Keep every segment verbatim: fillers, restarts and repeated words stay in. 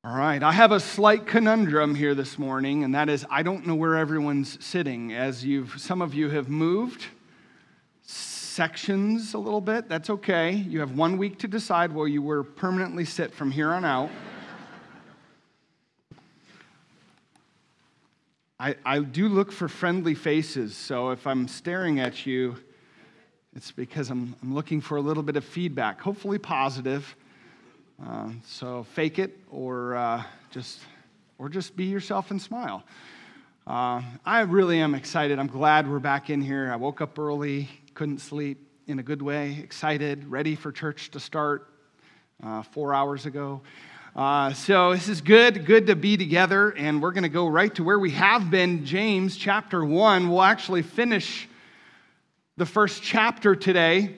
All right, I have a slight conundrum here this morning, and that is I don't know where everyone's sitting. As you've, some of you have moved sections a little bit. That's okay. You have one week to decide where you will permanently sit from here on out. I, I do look for friendly faces, so if I'm staring at you, it's because I'm, I'm looking for a little bit of feedback, hopefully positive. Uh, so fake it, or uh, just, or just be yourself and smile. Uh, I really am excited. I'm glad we're back in here. I woke up early, couldn't sleep in a good way, excited, ready for church to start uh, four hours ago. Uh, so this is good, good to be together, and we're going to go right to where we have been, James chapter one. We'll actually finish the first chapter today,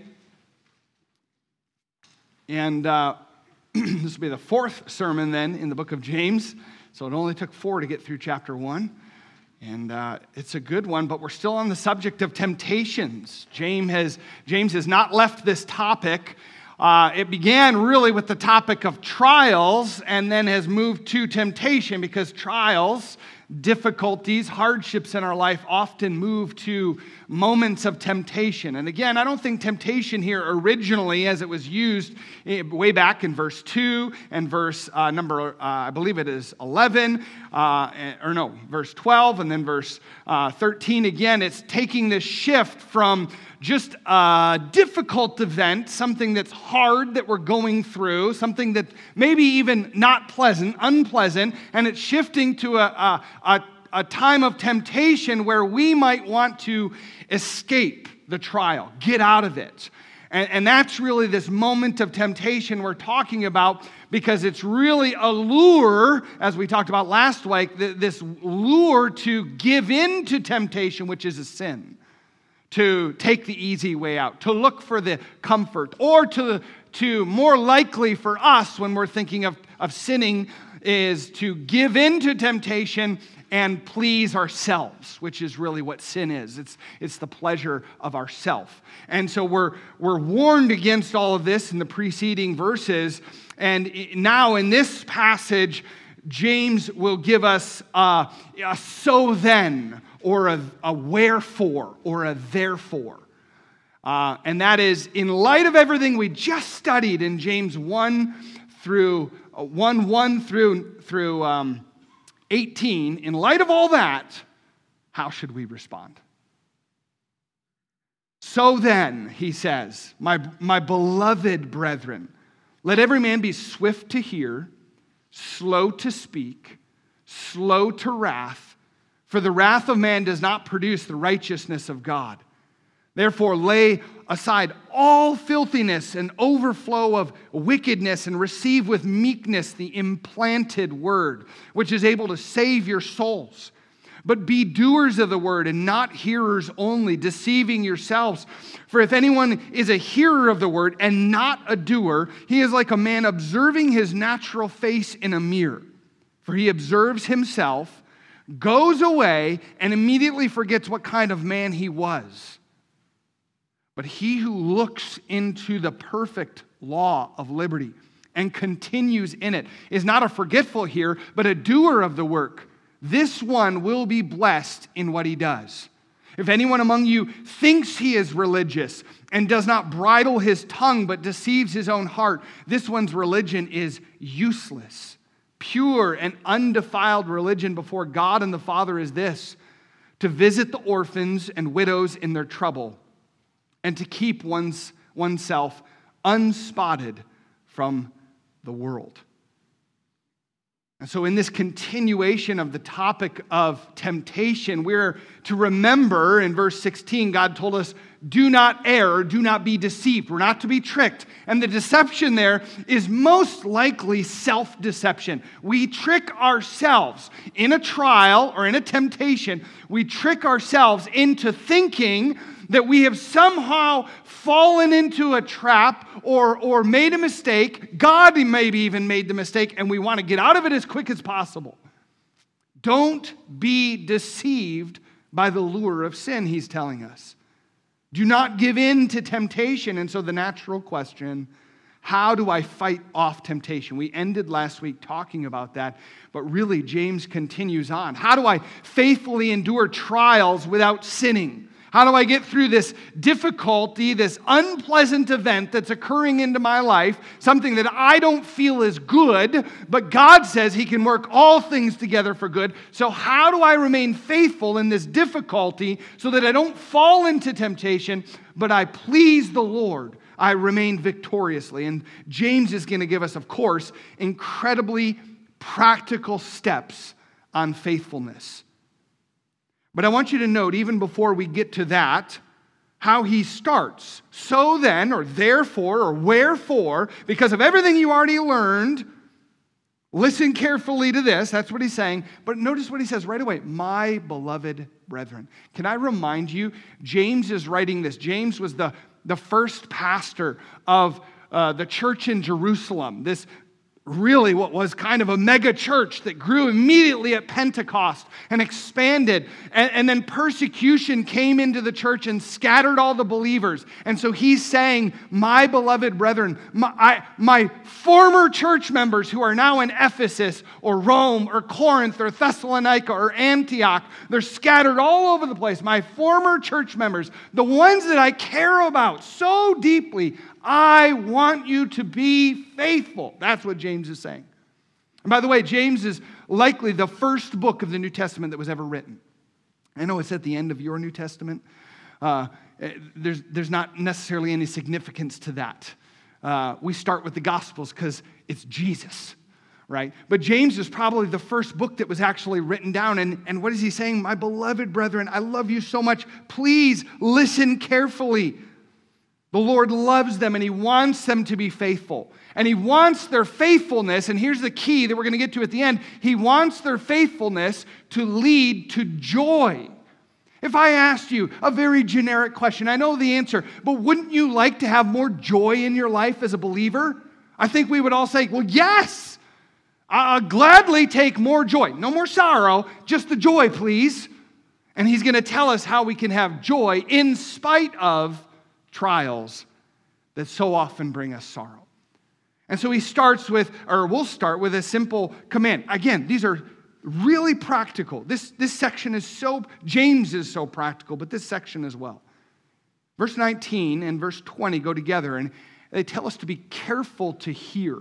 and uh, this will be the fourth sermon then in the book of James, so it only took four to get through chapter one, and uh, it's a good one, but we're still on the subject of temptations. James has, James has not left this topic. Uh, it began really with the topic of trials and then has moved to temptation because trials, difficulties, hardships in our life often move to moments of temptation. And again, I don't think temptation here originally, as it was used way back in verse two and verse uh, number, uh, I believe it is eleven, uh, or no, verse twelve, and then verse uh, thirteen. Again, it's taking this shift from just a difficult event, something that's hard that we're going through, something that maybe even not pleasant, unpleasant, and it's shifting to a, a, a, a time of temptation where we might want to escape the trial, get out of it. And, and that's really this moment of temptation we're talking about, because it's really a lure, as we talked about last week, this lure to give in to temptation, which is a sin. To take the easy way out, to look for the comfort, or to, to more likely for us when we're thinking of, of sinning is to give in to temptation and please ourselves, which is really what sin is. It's, it's the pleasure of ourself. And so we're, we're warned against all of this in the preceding verses, and now in this passage, James will give us a, a so then, or a, a wherefore, or a therefore. Uh, and that is, in light of everything we just studied in James one through uh, one, one through, through um, eighteen, in light of all that, how should we respond? So then, he says, my, my beloved brethren, let every man be swift to hear, slow to speak, slow to wrath, for the wrath of man does not produce the righteousness of God. Therefore, lay aside all filthiness and overflow of wickedness, and receive with meekness the implanted word, which is able to save your souls. But be doers of the word and not hearers only, deceiving yourselves. For if anyone is a hearer of the word and not a doer, he is like a man observing his natural face in a mirror. For he observes himself, goes away, and immediately forgets what kind of man he was. But he who looks into the perfect law of liberty and continues in it is not a forgetful hearer, but a doer of the work. This one will be blessed in what he does. If anyone among you thinks he is religious and does not bridle his tongue but deceives his own heart, this one's religion is useless. Pure and undefiled religion before God and the Father is this: to visit the orphans and widows in their trouble, and to keep one's, oneself unspotted from the world. And so in this continuation of the topic of temptation, we're to remember in verse sixteen, God told us, do not err, do not be deceived. We're not to be tricked. And the deception there is most likely self-deception. We trick ourselves in a trial or in a temptation. We trick ourselves into thinking that we have somehow fallen into a trap or, or made a mistake. God maybe even made the mistake, and we want to get out of it as quick as possible. Don't be deceived by the lure of sin, he's telling us. Do not give in to temptation. And so the natural question, How do I fight off temptation? We ended last week talking about that, but really James continues on. How do I faithfully endure trials without sinning? How do I get through this difficulty, this unpleasant event that's occurring into my life, something that I don't feel is good, but God says He can work all things together for good. So how do I remain faithful in this difficulty so that I don't fall into temptation, but I please the Lord? I remain victoriously. And James is going to give us, of course, incredibly practical steps on faithfulness. But I want you to note, even before we get to that, how he starts. So then, or therefore, or wherefore, because of everything you already learned, listen carefully to this. That's what he's saying. But notice what he says right away. My beloved brethren. Can I remind you, James is writing this. James was the, the first pastor of uh, the church in Jerusalem. This really what was kind of a mega church that grew immediately at Pentecost and expanded. And, and then persecution came into the church and scattered all the believers. And so he's saying, my beloved brethren, my, I, my former church members who are now in Ephesus or Rome or Corinth or Thessalonica or Antioch, they're scattered all over the place. My former church members, the ones that I care about so deeply, I want you to be faithful. That's what James is saying. And by the way, James is likely the first book of the New Testament that was ever written. I know it's at the end of your New Testament. Uh, there's, there's not necessarily any significance to that. Uh, we start with the Gospels because it's Jesus, right? But James is probably the first book that was actually written down. And, and what is he saying? My beloved brethren, I love you so much. Please listen carefully. The Lord loves them and He wants them to be faithful. And He wants their faithfulness, and here's the key that we're going to get to at the end. He wants their faithfulness to lead to joy. If I asked you a very generic question, I know the answer, but wouldn't you like to have more joy in your life as a believer? I think we would all say, well, yes. I'll gladly take more joy. No more sorrow, just the joy, please. And He's going to tell us how we can have joy in spite of trials that so often bring us sorrow. And so he starts with, or we'll start with a simple command. Again, these are really practical. This, this section is so, James is so practical, but this section as well. Verse nineteen and verse twenty go together, and they tell us to be careful to hear.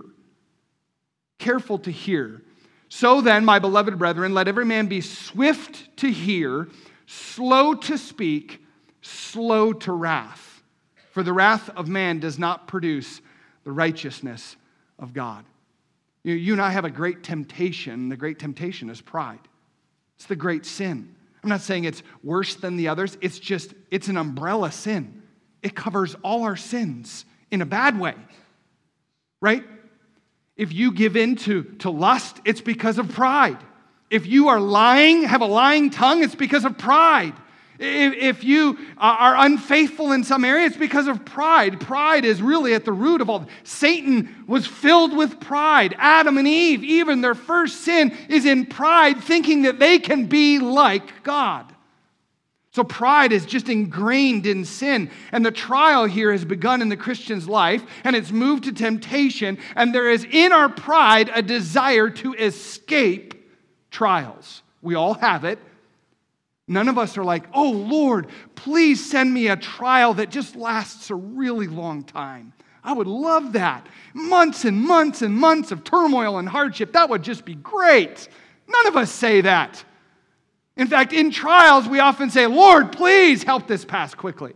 Careful to hear. So then, my beloved brethren, let every man be swift to hear, slow to speak, slow to wrath. For the wrath of man does not produce the righteousness of God. You, you and I have a great temptation. The great temptation is pride. It's the great sin. I'm not saying it's worse than the others. It's just, it's an umbrella sin. It covers all our sins in a bad way. Right? If you give in to, to lust, it's because of pride. If you are lying, have a lying tongue, it's because of pride. If you are unfaithful in some area, it's because of pride. Pride is really at the root of all. Satan was filled with pride. Adam and Eve, even their first sin is in pride, thinking that they can be like God. So pride is just ingrained in sin. And the trial here has begun in the Christian's life, and it's moved to temptation. And there is in our pride a desire to escape trials. We all have it. None of us are like, oh, Lord, please send me a trial that just lasts a really long time. I would love that. Months and months and months of turmoil and hardship. That would just be great. None of us say that. In fact, in trials, we often say, Lord, please help this pass quickly.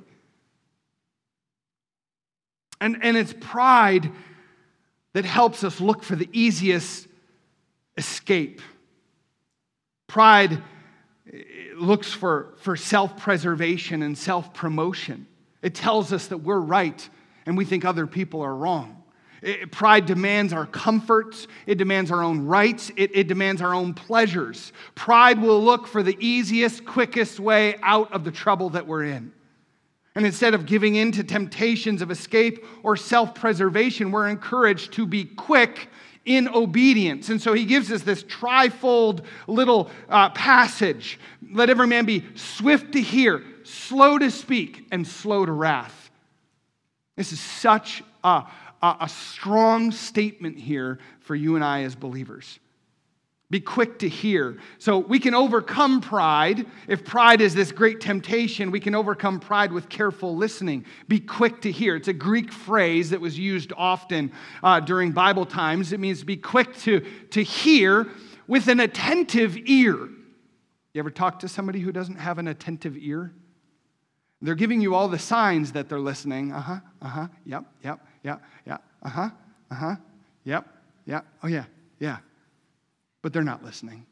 And, and it's pride that helps us look for the easiest escape. Pride looks for, for self-preservation and self-promotion. It tells us that we're right and we think other people are wrong. It, pride demands our comforts. It demands our own rights. It, it demands our own pleasures. Pride will look for the easiest, quickest way out of the trouble that we're in. And instead of giving in to temptations of escape or self-preservation, we're encouraged to be quick in obedience. And so he gives us this trifold little uh, passage. Let every man be swift to hear, slow to speak, and slow to wrath. This is such a, a, a strong statement here for you and I as believers. Be quick to hear. So we can overcome pride. If pride is this great temptation, we can overcome pride with careful listening. Be quick to hear. It's a Greek phrase that was used often uh, during Bible times. It means be quick to, to hear with an attentive ear. You ever talk to somebody who doesn't have an attentive ear? They're giving you all the signs that they're listening. Uh-huh, uh-huh, yep, yep, yep, yep, uh-huh, uh-huh, yep, yep, oh yeah, yeah. But they're not listening.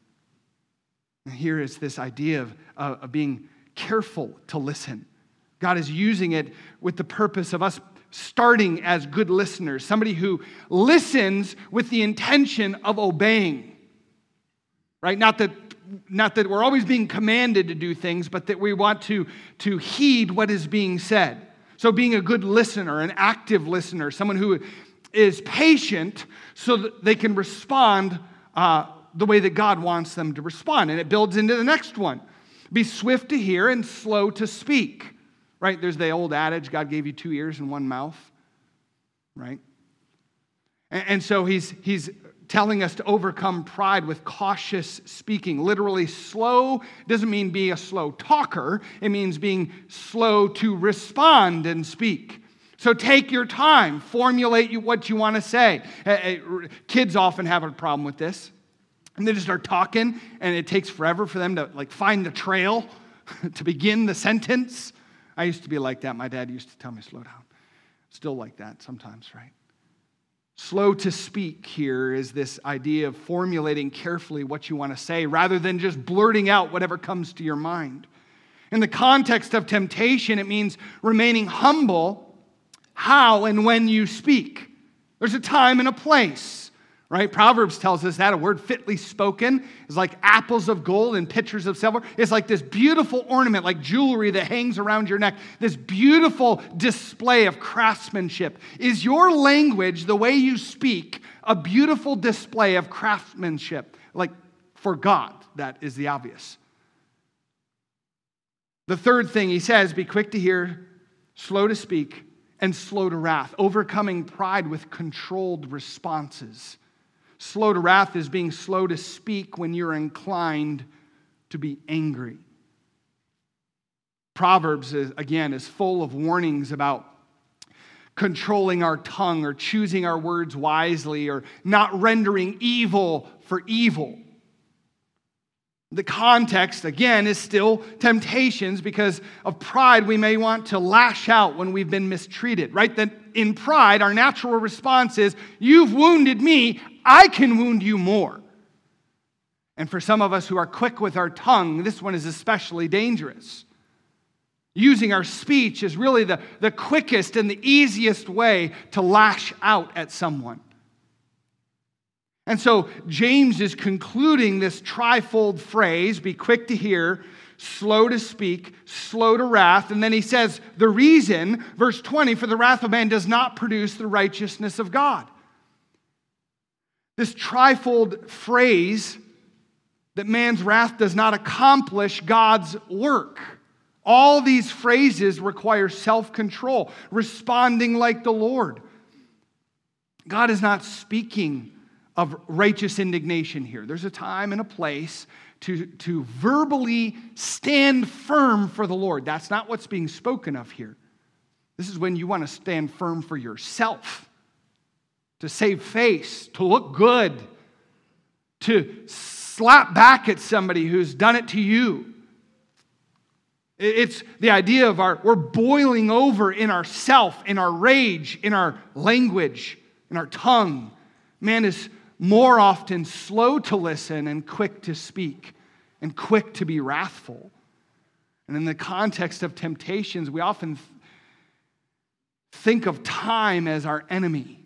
And here is this idea of, uh, of being careful to listen. God is using it with the purpose of us starting as good listeners, somebody who listens with the intention of obeying, right? Not that, not that we're always being commanded to do things, but that we want to, to heed what is being said. So being a good listener, an active listener, someone who is patient so that they can respond uh, the way that God wants them to respond. And it builds into the next one. Be swift to hear and slow to speak. Right? There's the old adage, God gave you two ears and one mouth. Right? And, and so he's, he's telling us to overcome pride with cautious speaking. Literally, slow doesn't mean be a slow talker. It means being slow to respond and speak. So take your time. Formulate what you want to say. Kids often have a problem with this. And they just start talking, and it takes forever for them to like find the trail to begin the sentence. I used to be like that. My dad used to tell me, slow down. Still like that sometimes, right? Slow to speak here is this idea of formulating carefully what you want to say rather than just blurting out whatever comes to your mind. In the context of temptation, it means remaining humble how and when you speak. There's a time and a place. Right? Proverbs tells us that a word fitly spoken is like apples of gold and pitchers of silver. It's like this beautiful ornament, like jewelry that hangs around your neck. This beautiful display of craftsmanship. Is your language, the way you speak, a beautiful display of craftsmanship? Like for God, that is the obvious. The third thing he says, be quick to hear, slow to speak, and slow to wrath. Overcoming pride with controlled responses. Slow to wrath is being slow to speak when you're inclined to be angry. Proverbs, is, again, is full of warnings about controlling our tongue or choosing our words wisely or not rendering evil for evil. The context, again, is still temptations because of pride. We may want to lash out when we've been mistreated, right? That in pride, our natural response is, you've wounded me, I can wound you more. And for some of us who are quick with our tongue, this one is especially dangerous. Using our speech is really the, the quickest and the easiest way to lash out at someone. And so James is concluding this trifold phrase, be quick to hear, slow to speak, slow to wrath. And then he says, the reason, verse twenty, for the wrath of man does not produce the righteousness of God. This trifold phrase that man's wrath does not accomplish God's work. All these phrases require self-control, responding like the Lord. God is not speaking of righteous indignation here. There's a time and a place to, to verbally stand firm for the Lord. That's not what's being spoken of here. This is when you want to stand firm for yourself, to save face, to look good, to slap back at somebody who's done it to you. It's the idea of our, we're boiling over in ourself, in our rage, in our language, in our tongue. Man is more often slow to listen and quick to speak and quick to be wrathful. And in the context of temptations, we often th- think of time as our enemy.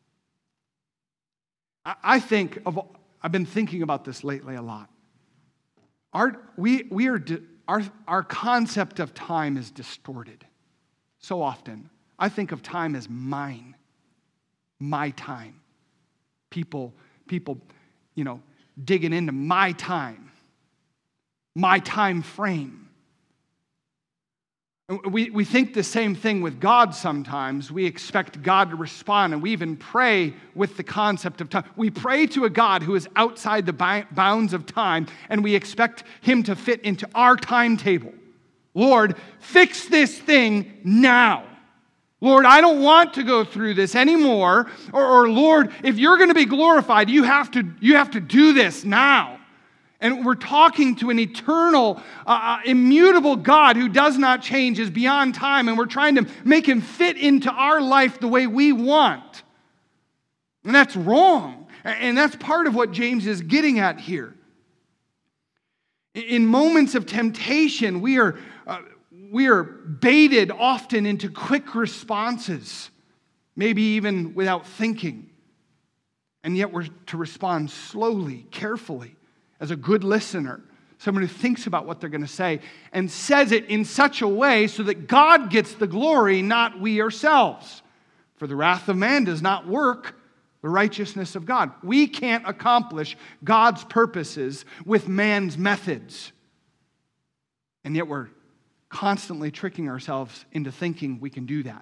I, I think of, I've been thinking about this lately a lot. Our, we, we are, our, our concept of time is distorted so often. I think of time as mine, my time. People, people, you know, digging into my time, my time frame. We, we think the same thing with God sometimes. We expect God to respond, and we even pray with the concept of time. We pray to a God who is outside the bounds of time, and we expect him to fit into our timetable. Lord, fix this thing now. Lord, I don't want to go through this anymore. Or, or Lord, if you're going to be glorified, you have to, you have to do this now. And we're talking to an eternal, uh, immutable God who does not change, is beyond time, and we're trying to make him fit into our life the way we want. And that's wrong. And that's part of what James is getting at here. In moments of temptation, we are, uh, we are baited often into quick responses, maybe even without thinking. And yet we're to respond slowly, carefully, as a good listener, someone who thinks about what they're going to say and says it in such a way so that God gets the glory, not we ourselves. For the wrath of man does not work the righteousness of God. We can't accomplish God's purposes with man's methods. And yet we're constantly tricking ourselves into thinking we can do that.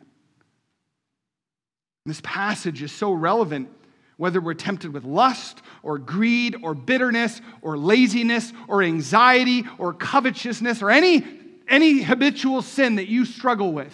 This passage is so relevant whether we're tempted with lust or greed or bitterness or laziness or anxiety or covetousness or any, any habitual sin that you struggle with.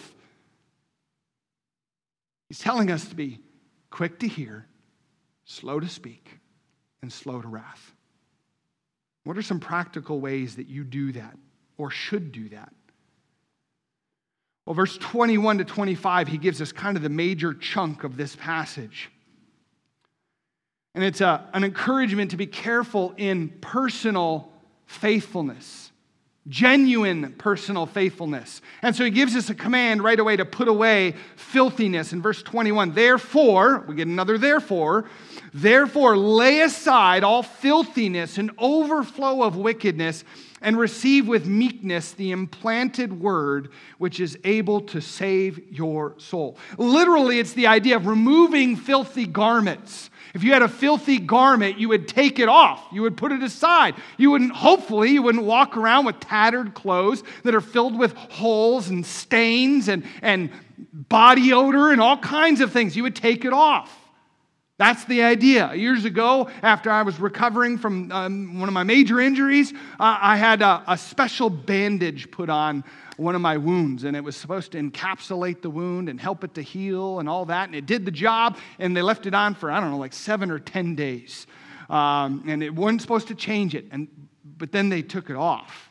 He's telling us to be quick to hear, slow to speak, and slow to wrath. What are some practical ways that you do that or should do that? Well, verse twenty-one to twenty-five, he gives us kind of the major chunk of this passage. And it's a, an encouragement to be careful in personal faithfulness, genuine personal faithfulness. And so he gives us a command right away to put away filthiness. In verse twenty-one, therefore, we get another therefore, therefore lay aside all filthiness and overflow of wickedness, and receive with meekness the implanted word, which is able to save your soul. Literally, it's the idea of removing filthy garments. If you had a filthy garment, you would take it off. You would put it aside. You wouldn't, hopefully, you wouldn't walk around with tattered clothes that are filled with holes and stains and, and body odor and all kinds of things. You would take it off. That's the idea. Years ago, after I was recovering from um, one of my major injuries, uh, I had a, a special bandage put on one of my wounds, and it was supposed to encapsulate the wound and help it to heal and all that, and it did the job, and they left it on for, I don't know, like seven or ten days, um, and it wasn't supposed to change it, and but then they took it off.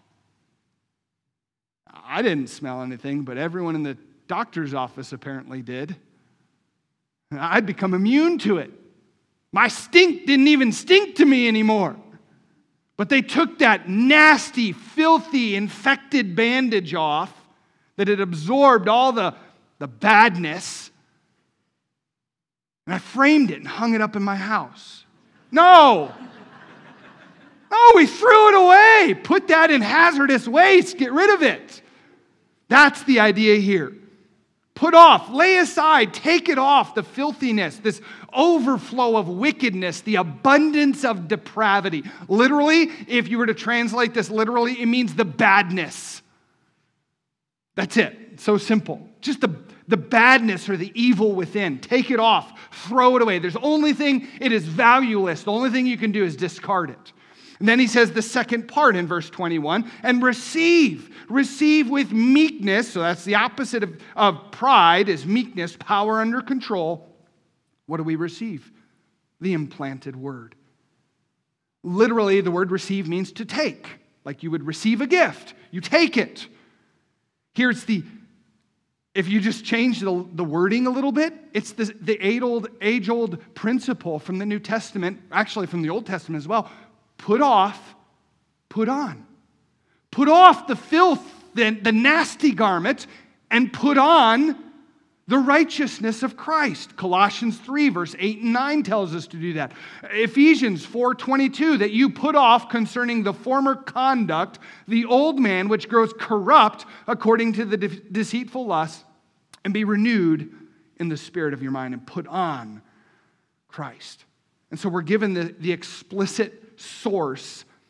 I didn't smell anything, but everyone in the doctor's office apparently did. I'd become immune to it. My stink didn't even stink to me anymore. But they took that nasty, filthy, infected bandage off that had absorbed all the, the badness. And I framed it and hung it up in my house. No! No, we threw it away. Put that in hazardous waste. Get rid of it. That's the idea here. Put off, lay aside, take it off, the filthiness, this overflow of wickedness, the abundance of depravity. Literally, if you were to translate this literally, it means the badness. That's it. It's so simple. Just the, the badness or the evil within. Take it off, throw it away. There's the only thing, it is valueless. The only thing you can do is discard it. And then he says the second part in verse twenty-one, and receive. Receive with meekness, so that's the opposite of, of pride, is meekness, power under control. What do we receive? The implanted word. Literally, the word receive means to take, like you would receive a gift. You take it. Here's the, if you just change the, the wording a little bit, it's the, the age-old, age-old principle from the New Testament, actually from the Old Testament as well. Put off, put on. Put off the filth, the, the nasty garment, and put on the righteousness of Christ. Colossians three, verse eight and nine tells us to do that. Ephesians four twenty-two, that you put off concerning the former conduct, the old man which grows corrupt according to the de- deceitful lust, and be renewed in the spirit of your mind, and put on Christ. And so we're given the, the explicit source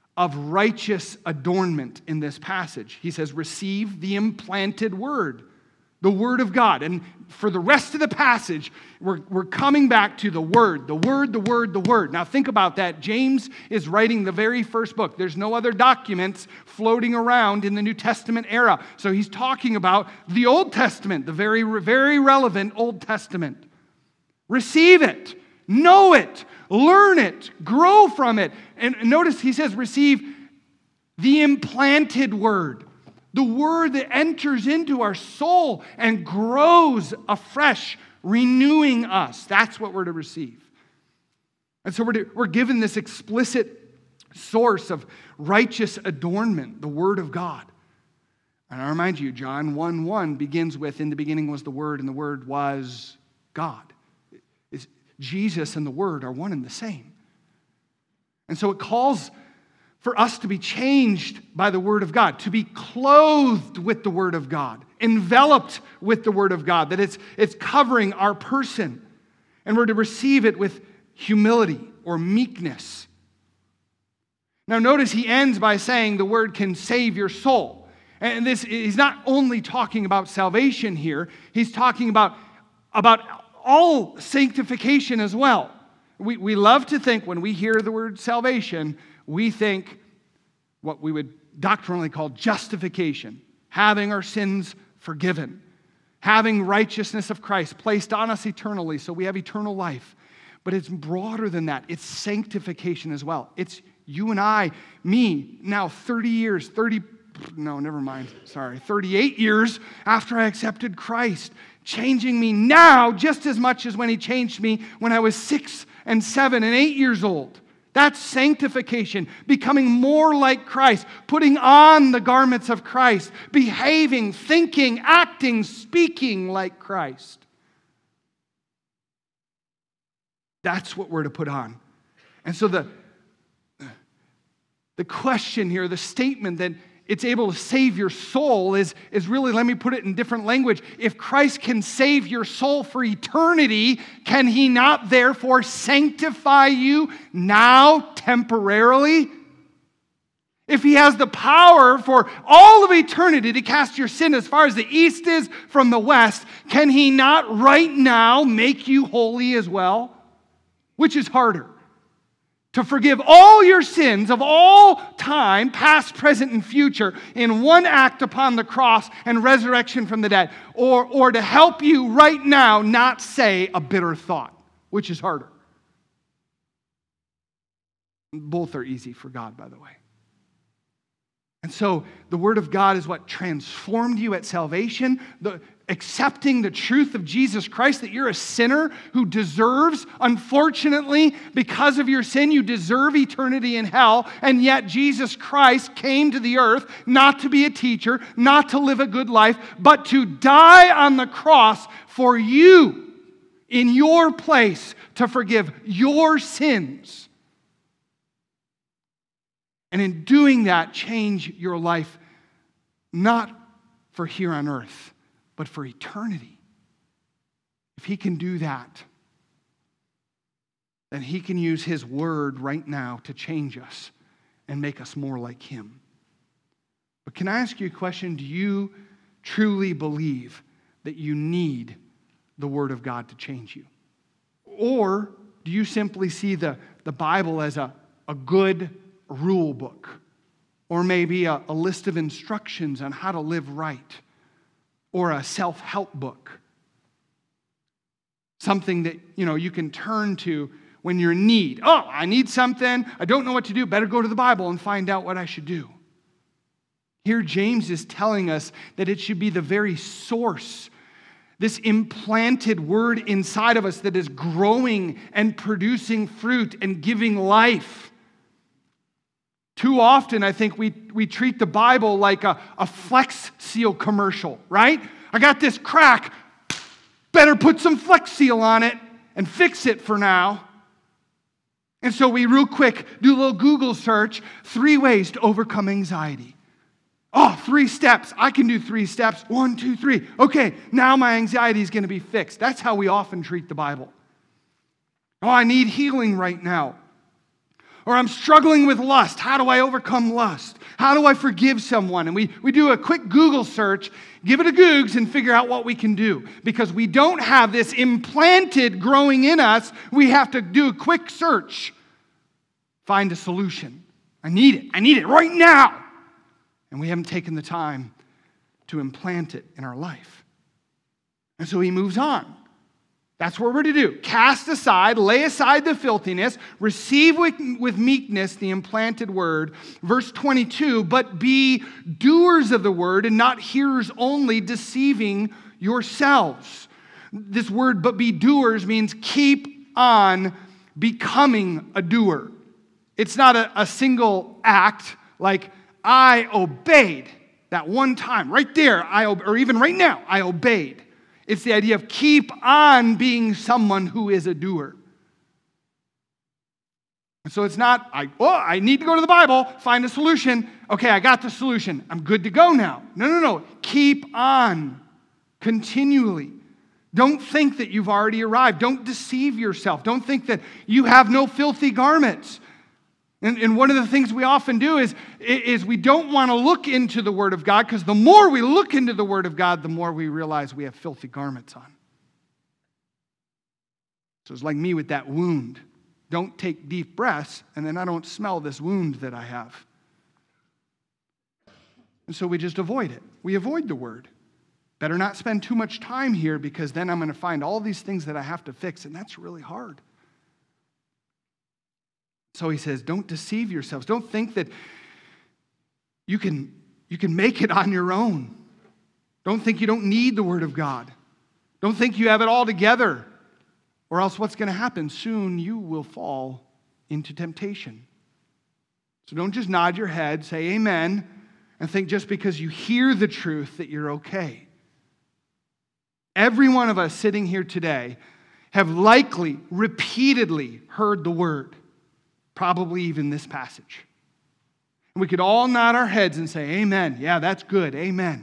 of righteous adornment in this passage. He says, receive the implanted word, the word of God. And for the rest of the passage, we're, we're coming back to the word, the word, the word, the word. Now think about that. James is writing the very first book. There's no other documents floating around in the New Testament era. So he's talking about the Old Testament, the very, very relevant Old Testament. Receive it, know it, learn it, grow from it. And notice he says, receive the implanted word. The word that enters into our soul and grows afresh, renewing us. That's what we're to receive. And so we're, to, we're given this explicit source of righteous adornment, the word of God. And I remind you, John one one begins with, in the beginning was the Word, and the Word was God. It's, Jesus and the Word are one and the same. And so it calls for us to be changed by the Word of God, to be clothed with the Word of God, enveloped with the Word of God, that it's, it's covering our person. And we're to receive it with humility or meekness. Now notice he ends by saying the Word can save your soul. And this, he's not only talking about salvation here, he's talking about, about all sanctification as well. We, we love to think when we hear the word salvation, we think what we would doctrinally call justification, having our sins forgiven, having righteousness of Christ placed on us eternally so we have eternal life. But it's broader than that. It's sanctification as well. It's you and I, me, now thirty years, thirty, no, never mind, sorry, thirty-eight years after I accepted Christ, changing me now just as much as when he changed me when I was six and seven and eight years old. That's sanctification, becoming more like Christ, putting on the garments of Christ, behaving, thinking, acting, speaking like Christ. That's what we're to put on. And so the, the question here, the statement that it's able to save your soul is, is really, let me put it in different language. If Christ can save your soul for eternity, can he not therefore sanctify you now temporarily? If he has the power for all of eternity to cast your sin as far as the east is from the west, can he not right now make you holy as well? Which is harder? To forgive all your sins of all time, past, present, and future, in one act upon the cross and resurrection from the dead, or, or to help you right now not say a bitter thought, which is harder. Both are easy for God, by the way. And so the Word of God is what transformed you at salvation, the, accepting the truth of Jesus Christ, that you're a sinner who deserves, unfortunately, because of your sin, you deserve eternity in hell, and yet Jesus Christ came to the earth not to be a teacher, not to live a good life, but to die on the cross for you, in your place, to forgive your sins. And in doing that, change your life, not for here on earth, but for eternity. If he can do that, then he can use his word right now to change us and make us more like him. But can I ask you a question? Do you truly believe that you need the word of God to change you? Or do you simply see the, the Bible as a, a good rule book, or maybe a, a list of instructions on how to live right, or a self-help book? Something that, you know, you can turn to when you're in need. Oh, I need something. I don't know what to do. Better go to the Bible and find out what I should do. Here, James is telling us that it should be the very source, this implanted word inside of us that is growing and producing fruit and giving life. Too often, I think we, we treat the Bible like a, a Flex Seal commercial, right? I got this crack. Better put some Flex Seal on it and fix it for now. And so we real quick do a little Google search, three ways to overcome anxiety. Oh, three steps. I can do three steps. One, two, three. Okay, now my anxiety is going to be fixed. That's how we often treat the Bible. Oh, I need healing right now. Or I'm struggling with lust. How do I overcome lust? How do I forgive someone? And we, we do a quick Google search, give it a Googs, and figure out what we can do. Because we don't have this implanted growing in us. We have to do a quick search. Find a solution. I need it. I need it right now. And we haven't taken the time to implant it in our life. And so he moves on. That's what we're to do. Cast aside, lay aside the filthiness, receive with, with meekness the implanted word. Verse twenty-two, but be doers of the word and not hearers only, deceiving yourselves. This word, but be doers, means keep on becoming a doer. It's not a, a single act like I obeyed that one time. Right there, I or even right now, I obeyed. It's the idea of keep on being someone who is a doer. And so it's not, I, oh, I need to go to the Bible, find a solution. Okay, I got the solution. I'm good to go now. No, no, no. Keep on continually. Don't think that you've already arrived. Don't deceive yourself. Don't think that you have no filthy garments. And, and one of the things we often do is, is we don't want to look into the Word of God, because the more we look into the Word of God, the more we realize we have filthy garments on. So it's like me with that wound. Don't take deep breaths, and then I don't smell this wound that I have. And so we just avoid it. We avoid the Word. Better not spend too much time here, because then I'm going to find all these things that I have to fix, and that's really hard. So he says, don't deceive yourselves. Don't think that you can, you can make it on your own. Don't think you don't need the Word of God. Don't think you have it all together. Or else what's going to happen? Soon you will fall into temptation. So don't just nod your head, say amen, and think just because you hear the truth that you're okay. Every one of us sitting here today have likely, repeatedly heard the Word. Probably even this passage. And we could all nod our heads and say, amen. Yeah, that's good. Amen.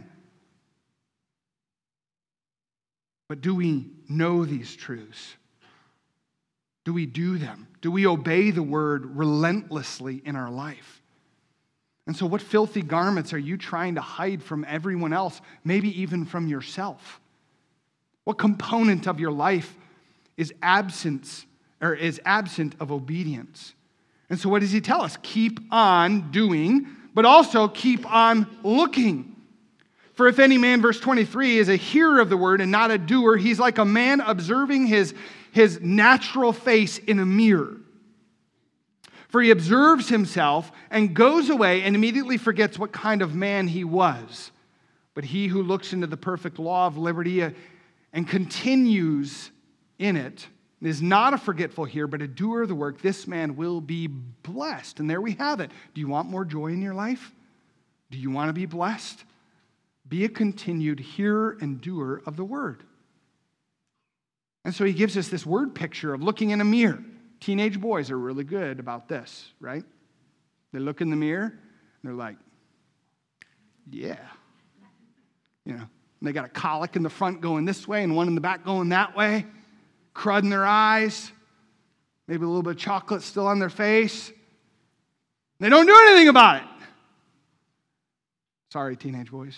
But do we know these truths? Do we do them? Do we obey the word relentlessly in our life? And so what filthy garments are you trying to hide from everyone else, maybe even from yourself? What component of your life is absence or is absent of obedience? And so what does he tell us? Keep on doing, but also keep on looking. For if any man, verse twenty-three, is a hearer of the word and not a doer, he's like a man observing his, his natural face in a mirror. For he observes himself and goes away and immediately forgets what kind of man he was. But he who looks into the perfect law of liberty and continues in it, is not a forgetful hearer, but a doer of the work, this man will be blessed. And there we have it. Do you want more joy in your life? Do you want to be blessed? Be a continued hearer and doer of the word. And so he gives us this word picture of looking in a mirror. Teenage boys are really good about this, right? They look in the mirror, and they're like, yeah. You know, and they got a colic in the front going this way and one in the back going that way. Crud in their eyes, maybe a little bit of chocolate still on their face. They don't do anything about it. Sorry, teenage boys.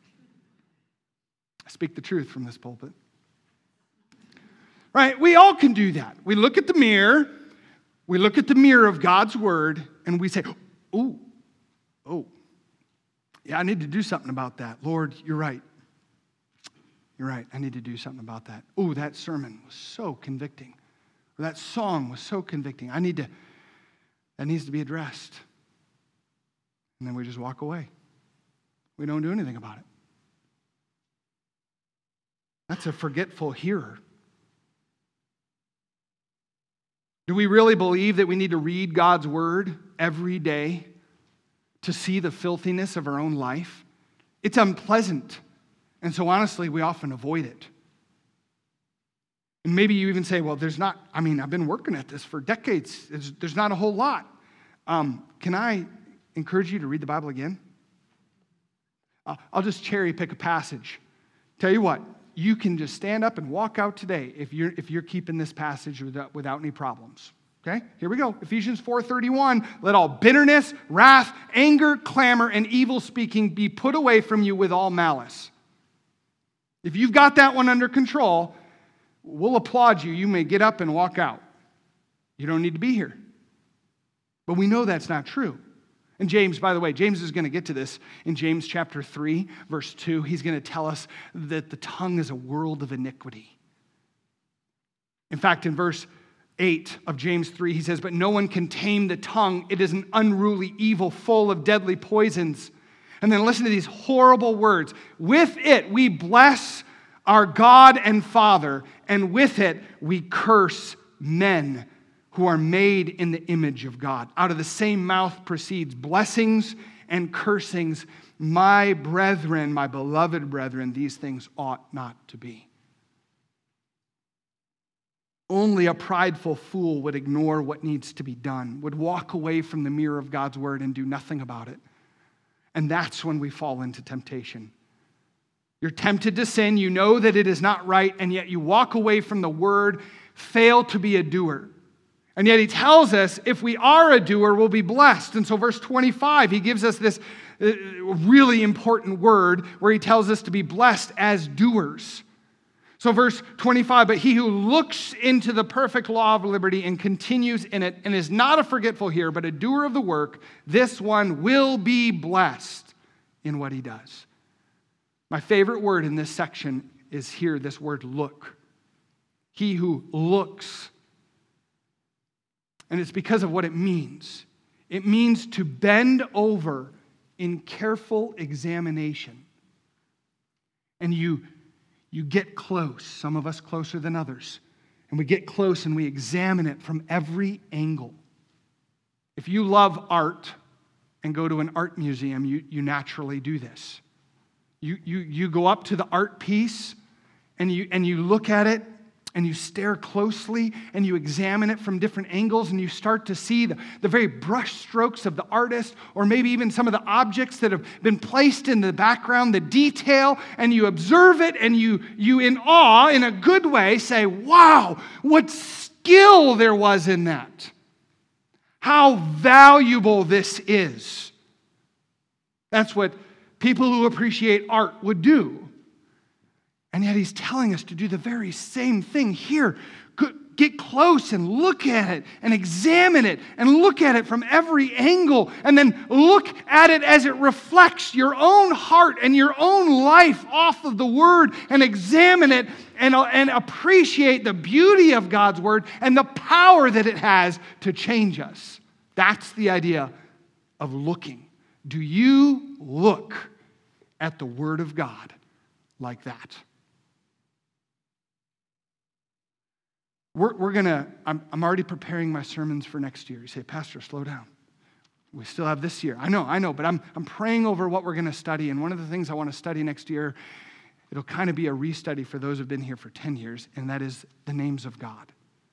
I speak the truth from this pulpit. Right? We all can do that. We look at the mirror, we look at the mirror of God's word, and we say, oh, oh, yeah, I need to do something about that. Lord, you're right. You're right. I need to do something about that. Oh, that sermon was so convicting. Or that song was so convicting. I need to, that needs to be addressed. And then we just walk away. We don't do anything about it. That's a forgetful hearer. Do we really believe that we need to read God's word every day to see the filthiness of our own life? It's unpleasant. And so honestly, we often avoid it. And maybe you even say, well, there's not, I mean, I've been working at this for decades. There's, there's not a whole lot. Um, can I encourage you to read the Bible again? Uh, I'll just cherry pick a passage. Tell you what, you can just stand up and walk out today if you're, if you're keeping this passage without, without any problems. Okay, here we go. Ephesians four thirty-one, let all bitterness, wrath, anger, clamor, and evil speaking be put away from you with all malice. If you've got that one under control, we'll applaud you. You may get up and walk out. You don't need to be here. But we know that's not true. And James, by the way, James is going to get to this in James chapter three, verse two. He's going to tell us that the tongue is a world of iniquity. In fact, in verse eight of James three, he says, but no one can tame the tongue. It is an unruly evil full of deadly poisons. And then listen to these horrible words. With it we bless our God and Father, and with it we curse men who are made in the image of God. Out of the same mouth proceeds blessings and cursings. My brethren, my beloved brethren, these things ought not to be. Only a prideful fool would ignore what needs to be done, would walk away from the mirror of God's word and do nothing about it. And that's when we fall into temptation. You're tempted to sin, you know that it is not right, and yet you walk away from the word, fail to be a doer. And yet he tells us if we are a doer, we'll be blessed. And so verse twenty-five, he gives us this really important word where he tells us to be blessed as doers. So verse twenty-five, but he who looks into the perfect law of liberty and continues in it and is not a forgetful hearer, but a doer of the work, this one will be blessed in what he does. My favorite word in this section is here, this word look. He who looks. And it's because of what it means. It means to bend over in careful examination. And you You get close, some of us closer than others, and we get close and we examine it from every angle. If you love art and go to an art museum, you, you naturally do this. You, you, you go up to the art piece and you, and you look at it and you stare closely and you examine it from different angles and you start to see the, the very brush strokes of the artist, or maybe even some of the objects that have been placed in the background, the detail, and you observe it and you, you in awe, in a good way, say, wow, what skill there was in that. How valuable this is. That's what people who appreciate art would do. And yet he's telling us to do the very same thing here. Get close and look at it and examine it and look at it from every angle and then look at it as it reflects your own heart and your own life off of the Word and examine it and, and appreciate the beauty of God's Word and the power that it has to change us. That's the idea of looking. Do you look at the Word of God like that? We're, we're going to, I'm, I'm already preparing my sermons for next year. You say, Pastor, slow down. We still have this year. I know, I know, but I'm, I'm praying over what we're going to study. And one of the things I want to study next year, it'll kind of be a restudy for those who have been here for ten years, and that is the names of God.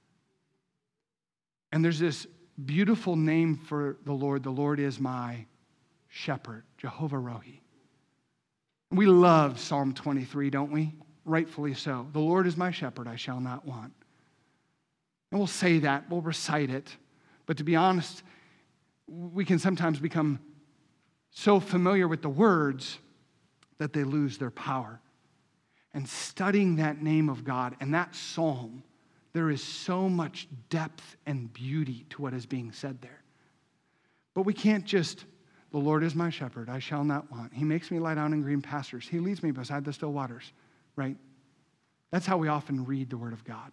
And there's this beautiful name for the Lord. The Lord is my shepherd, Jehovah Rohi. We love Psalm twenty-three, don't we? Rightfully so. The Lord is my shepherd, I shall not want. And we'll say that, we'll recite it. But to be honest, we can sometimes become so familiar with the words that they lose their power. And studying that name of God and that psalm, there is so much depth and beauty to what is being said there. But we can't just, the Lord is my shepherd, I shall not want. He makes me lie down in green pastures. He leads me beside the still waters, right? That's how we often read the Word of God.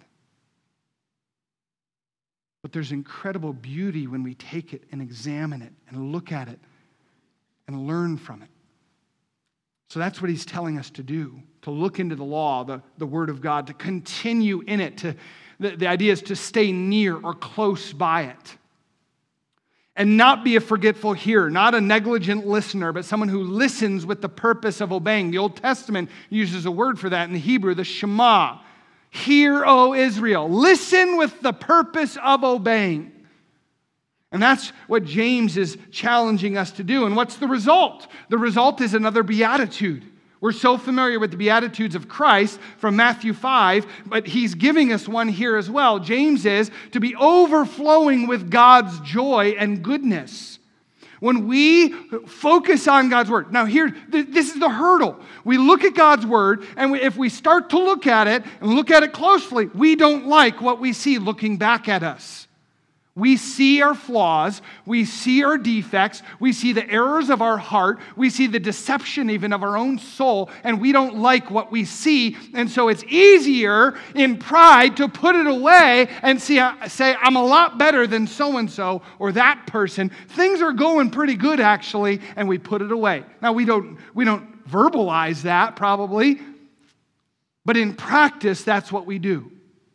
But there's incredible beauty when we take it and examine it and look at it and learn from it. So that's what he's telling us to do, to look into the law, the, the Word of God, to continue in it. To, the, the idea is to stay near or close by it. And not be a forgetful hearer, not a negligent listener, but someone who listens with the purpose of obeying. The Old Testament uses a word for that in the Hebrew, the Shema. Hear, O Israel. Listen with the purpose of obeying. And that's what James is challenging us to do. And what's the result? The result is another beatitude. We're so familiar with the Beatitudes of Christ from Matthew five, but he's giving us one here as well. James is to be overflowing with God's joy and goodness. When we focus on God's Word. Now here, th- this is the hurdle. We look at God's Word, and we, if we start to look at it, and look at it closely, we don't like what we see looking back at us. We see our flaws, we see our defects, we see the errors of our heart, we see the deception even of our own soul, and we don't like what we see. And so it's easier in pride to put it away and see, say, I'm a lot better than so-and-so or that person. Things are going pretty good, actually, and we put it away. Now, we don't, we don't verbalize that, probably, but in practice, that's what we do.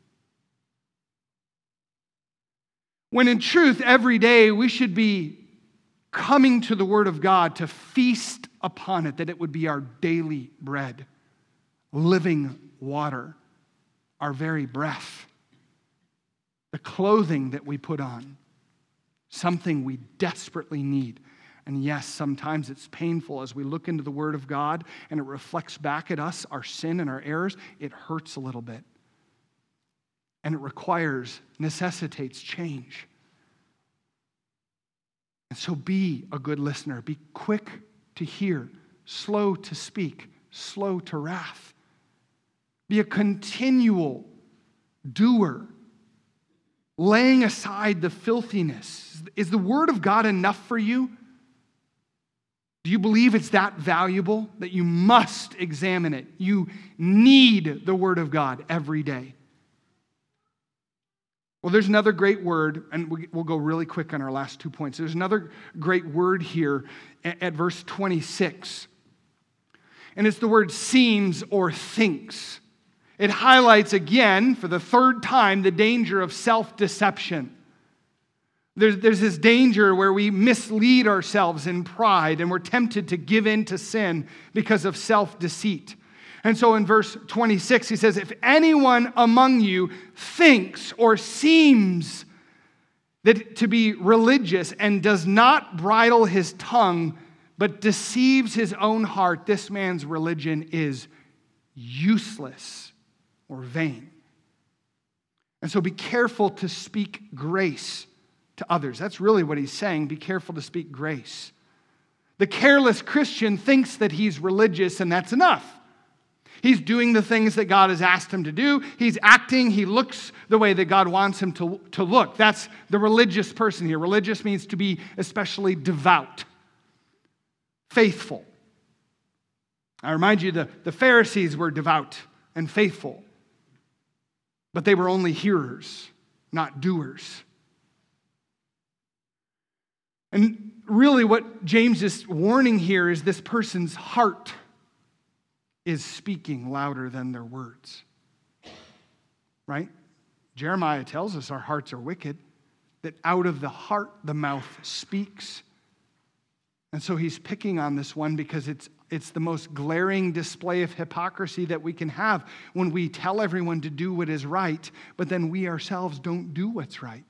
When in truth, every day we should be coming to the Word of God to feast upon it, that it would be our daily bread, living water, our very breath, the clothing that we put on, something we desperately need. And yes, sometimes it's painful as we look into the Word of God and it reflects back at us our sin and our errors. It hurts a little bit. And it requires, necessitates change. And so be a good listener. Be quick to hear, slow to speak, slow to wrath. Be a continual doer, laying aside the filthiness. Is the Word of God enough for you? Do you believe it's that valuable that you must examine it? You need the Word of God every day. Well, there's another great word, and we'll go really quick on our last two points. There's another great word here at verse twenty-six. And it's the word seems or thinks. It highlights again, for the third time, the danger of self-deception. There's, there's this danger where we mislead ourselves in pride and we're tempted to give in to sin because of self-deceit. And so in verse twenty-six, he says, if anyone among you thinks or seems that to be religious and does not bridle his tongue, but deceives his own heart, this man's religion is useless or vain. And so be careful to speak grace to others. That's really what he's saying. Be careful to speak grace. The careless Christian thinks that he's religious and that's enough. He's doing the things that God has asked him to do. He's acting. He looks the way that God wants him to, to look. That's the religious person here. Religious means to be especially devout, faithful. I remind you, the, the Pharisees were devout and faithful, but they were only hearers, not doers. And really what James is warning here is this person's heart is speaking louder than their words. Right? Jeremiah tells us our hearts are wicked, that out of the heart the mouth speaks. And so he's picking on this one because it's it's the most glaring display of hypocrisy that we can have when we tell everyone to do what is right, but then we ourselves don't do what's right.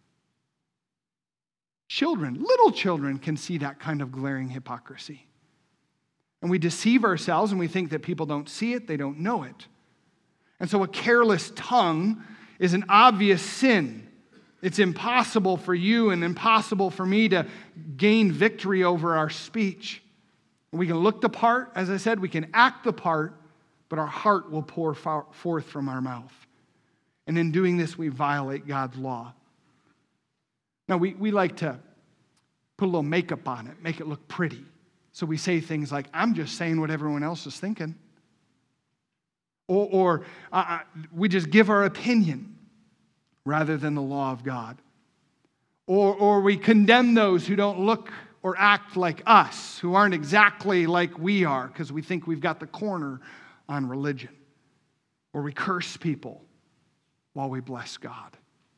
Children, little children can see that kind of glaring hypocrisy. And we deceive ourselves and we think that people don't see it, they don't know it. And so a careless tongue is an obvious sin. It's impossible for you and impossible for me to gain victory over our speech. We can look the part, as I said, we can act the part, but our heart will pour forth from our mouth. And in doing this, we violate God's law. Now, we, we like to put a little makeup on it, make it look pretty. So we say things like, I'm just saying what everyone else is thinking. Or, or uh, we just give our opinion rather than the law of God. Or, or we condemn those who don't look or act like us, who aren't exactly like we are, because we think we've got the corner on religion. Or we curse people while we bless God.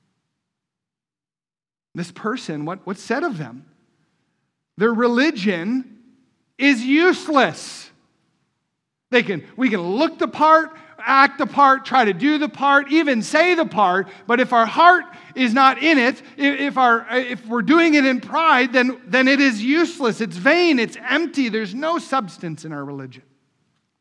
This person, what, what's said of them? Their religion is useless. They can, we can look the part, act the part, try to do the part, even say the part, but if our heart is not in it, if, our, if we're doing it in pride, then, then it is useless. It's vain. It's empty. There's no substance in our religion.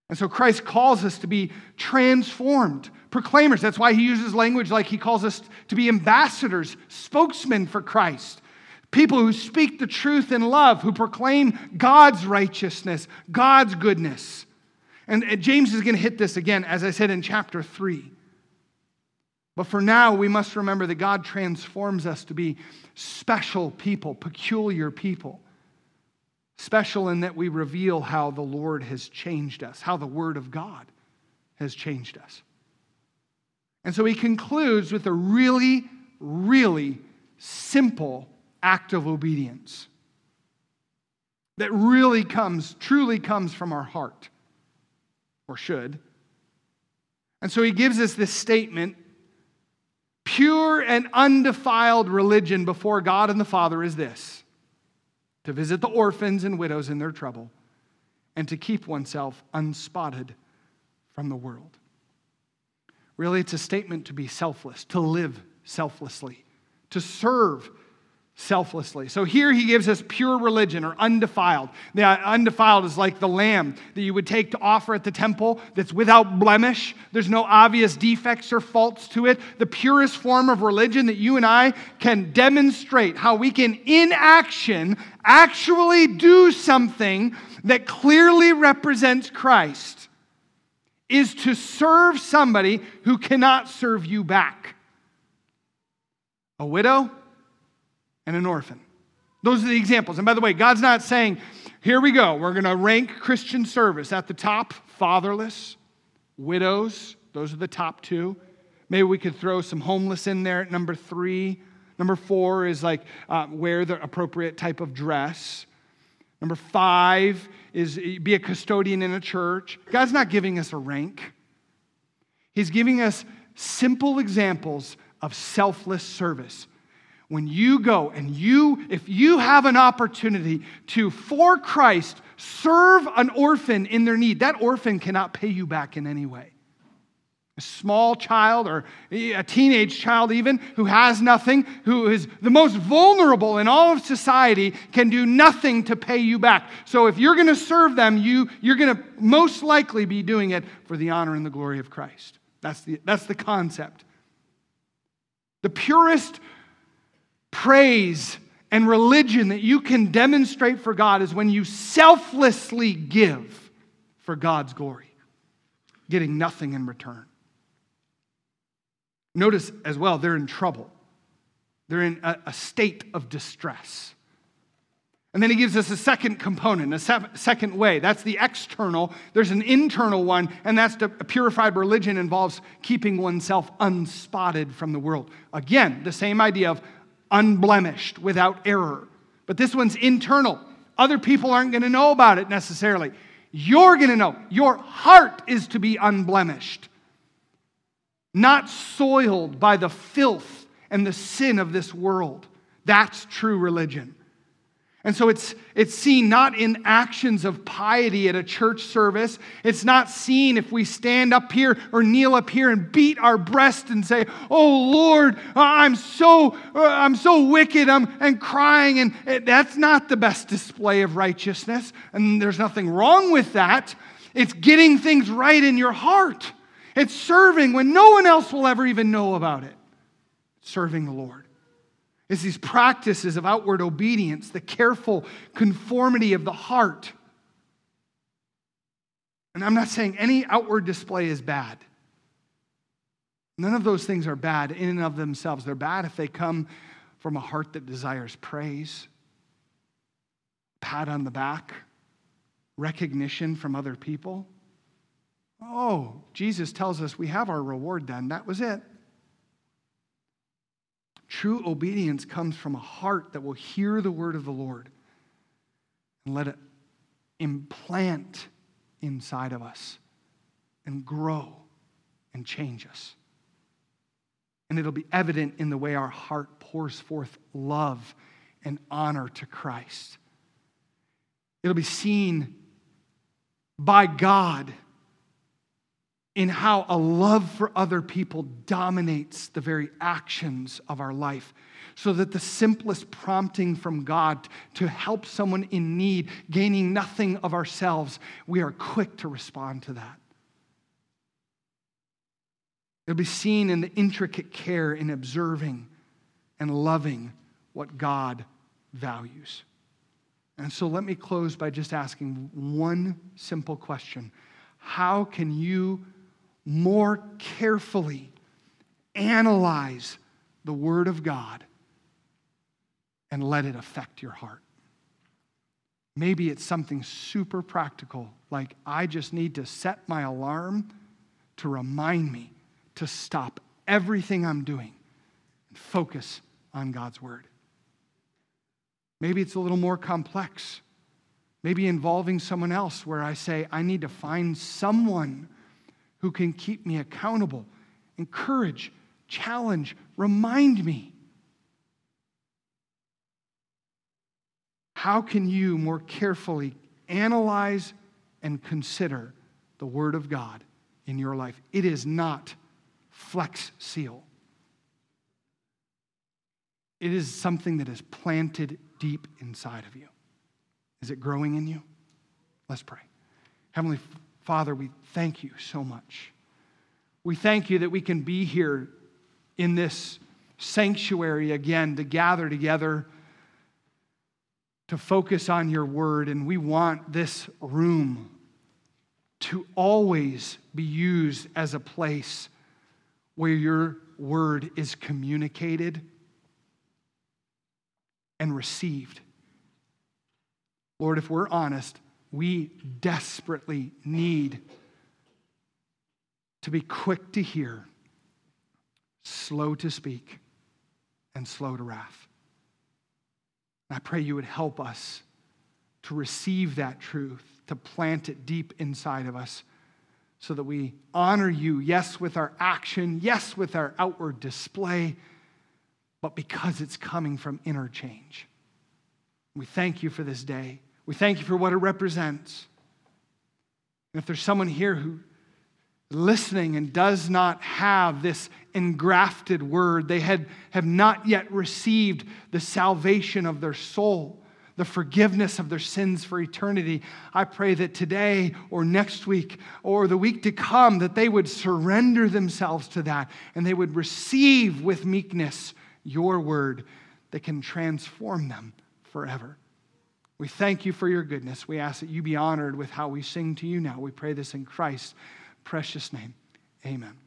And so Christ calls us to be transformed proclaimers. That's why he uses language like he calls us to be ambassadors, spokesmen for Christ. People who speak the truth in love, who proclaim God's righteousness, God's goodness. And James is going to hit this again, as I said in chapter three. But for now, we must remember that God transforms us to be special people, peculiar people. Special in that we reveal how the Lord has changed us, how the Word of God has changed us. And so he concludes with a really, really simple act of obedience that really comes, truly comes from our heart, or should. And so he gives us this statement: pure and undefiled religion before God and the Father is this: to visit the orphans and widows in their trouble, and to keep oneself unspotted from the world. Really, it's a statement to be selfless, to live selflessly, to serve selflessly. So here he gives us pure religion, or undefiled. The undefiled is like the lamb that you would take to offer at the temple that's without blemish. There's no obvious defects or faults to it. The purest form of religion that you and I can demonstrate how we can, in action, actually do something that clearly represents Christ, is to serve somebody who cannot serve you back. A widow and an orphan. Those are the examples. And by the way, God's not saying, here we go, we're going to rank Christian service. At the top, fatherless, widows, those are the top two. Maybe we could throw some homeless in there at number three. Number four is like uh, wear the appropriate type of dress. Number five is be a custodian in a church. God's not giving us a rank. He's giving us simple examples of selfless service. When you go and you, if you have an opportunity to, for Christ, serve an orphan in their need, that orphan cannot pay you back in any way. A small child or a teenage child even who has nothing, who is the most vulnerable in all of society, can do nothing to pay you back. So if you're going to serve them, you, you're going to most likely be doing it for the honor and the glory of Christ. That's the, that's the concept. The purest praise and religion that you can demonstrate for God is when you selflessly give for God's glory, getting nothing in return. Notice as well, they're in trouble. They're in a, a state of distress. And then he gives us a second component, a se- second way. That's the external. There's an internal one, and that's the, a purified religion involves keeping oneself unspotted from the world. Again, the same idea of unblemished, without error. But this one's internal. Other people aren't going to know about it necessarily. You're going to know. Your heart is to be unblemished, not soiled by the filth and the sin of this world. That's true religion. And so it's, it's seen not in actions of piety at a church service. It's not seen if we stand up here or kneel up here and beat our breast and say, "Oh Lord, I'm so I'm so wicked, I'm and crying." And that's not the best display of righteousness. And there's nothing wrong with that. It's getting things right in your heart. It's serving when no one else will ever even know about it. Serving the Lord. It's these practices of outward obedience, the careful conformity of the heart. And I'm not saying any outward display is bad. None of those things are bad in and of themselves. They're bad if they come from a heart that desires praise, pat on the back, recognition from other people. Oh, Jesus tells us we have our reward then. That was it. True obedience comes from a heart that will hear the word of the Lord and let it implant inside of us and grow and change us. And it'll be evident in the way our heart pours forth love and honor to Christ. It'll be seen by God in how a love for other people dominates the very actions of our life, so that the simplest prompting from God to help someone in need, gaining nothing of ourselves, we are quick to respond to that. It'll be seen in the intricate care in observing and loving what God values. And so let me close by just asking one simple question. How can you more carefully analyze the Word of God and let it affect your heart? Maybe it's something super practical, like I just need to set my alarm to remind me to stop everything I'm doing and focus on God's Word. Maybe it's a little more complex. Maybe involving someone else where I say, I need to find someone who can keep me accountable, encourage, challenge, remind me. How can you more carefully analyze and consider the Word of God in your life? It is not Flex Seal. It is something that is planted deep inside of you. Is it growing in you? Let's pray. Heavenly Father, we thank you so much. We thank you that we can be here in this sanctuary again to gather together to focus on your word, and we want this room to always be used as a place where your word is communicated and received. Lord, if we're honest, we desperately need to be quick to hear, slow to speak, and slow to wrath. I pray you would help us to receive that truth, to plant it deep inside of us so that we honor you, yes, with our action, yes, with our outward display, but because it's coming from inner change. We thank you for this day. We thank you for what it represents. And if there's someone here who is listening and does not have this engrafted word, they had, have not yet received the salvation of their soul, the forgiveness of their sins for eternity, I pray that today or next week or the week to come that they would surrender themselves to that and they would receive with meekness your word that can transform them forever. We thank you for your goodness. We ask that you be honored with how we sing to you now. We pray this in Christ's precious name. Amen.